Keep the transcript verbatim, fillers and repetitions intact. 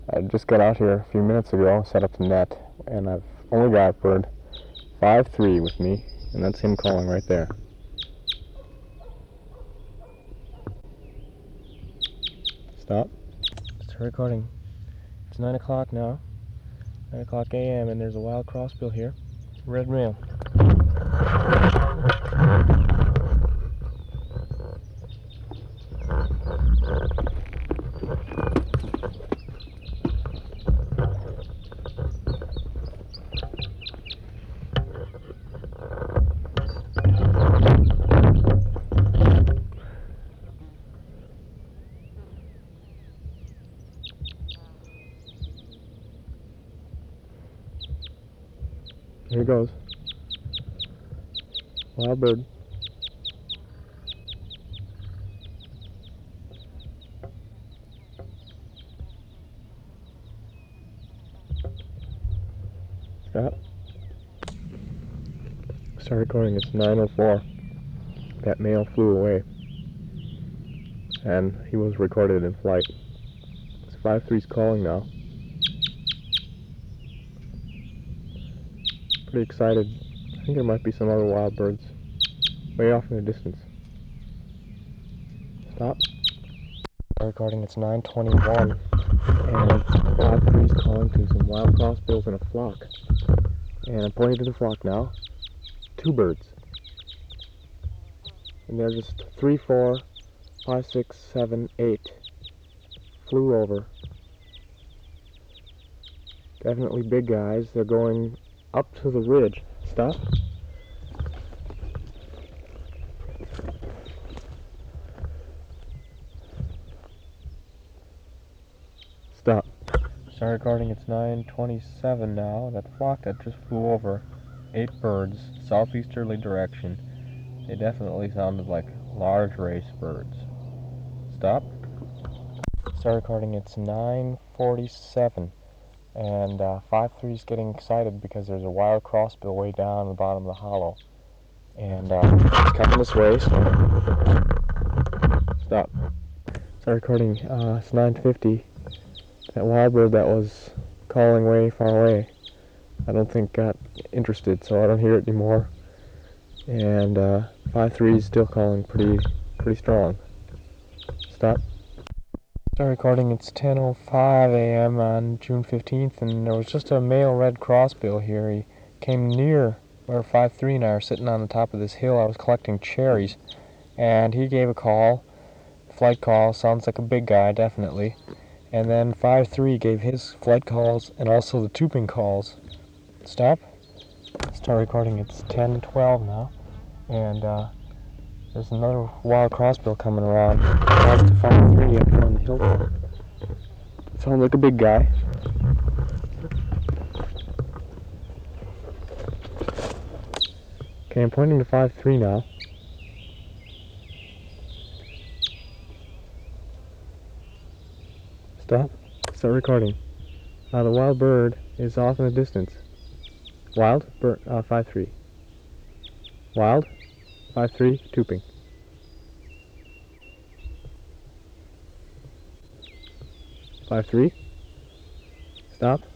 I just got out here a few minutes ago, set up the net, and I've only got bird five three with me, and that's him calling right there. Stop. Start recording. It's nine o'clock now, nine o'clock a m, and there's a wild crossbill here. Red male. Here goes. Wild bird. Stop. Start recording. It's nine oh four. That male flew away, and he was recorded in flight. It's five three's calling now. Pretty excited. I think there might be some other wild birds way off in the distance. Stop. Start recording. It's nine twenty-one, and five three's calling to some wild crossbills in a flock. And I'm pointing to the flock now. Two birds. And they're just three, four, five, six, seven, eight. Flew over. Definitely big guys. They're going up to the ridge. Stop. Stop. Start recording. It's nine twenty-seven now. That flock that just flew over. Eight birds, southeasterly direction. They definitely sounded like large race birds. Stop. Start recording. It's nine forty-seven, and uh, five three's getting excited because there's a wild crossbill way down the bottom of the hollow, and uh, it's coming this way. So stop. Start recording. Uh, it's nine fifty. That wild bird that was calling way far away, I don't think got interested, so I don't hear it anymore. And uh, five three's still calling pretty, pretty strong. Stop. Start recording. It's ten oh five a m on June fifteenth, and there was just a male red crossbill here. He came near where five three and I are sitting on the top of this hill. I was collecting cherries, and he gave a call, flight call. Sounds like a big guy, definitely. And then five three gave his flight calls and also the tubing calls. Stop. Start recording. It's ten twelve now, and uh, there's another wild crossbill coming around. That's to five three up here on the hilltop. Sounds like a big guy. Okay, I'm pointing to five three now. Stop. Start recording. Uh, the wild bird is off in the distance. Wild bird, uh, five three. Wild, five three, tubing. five three. Stop.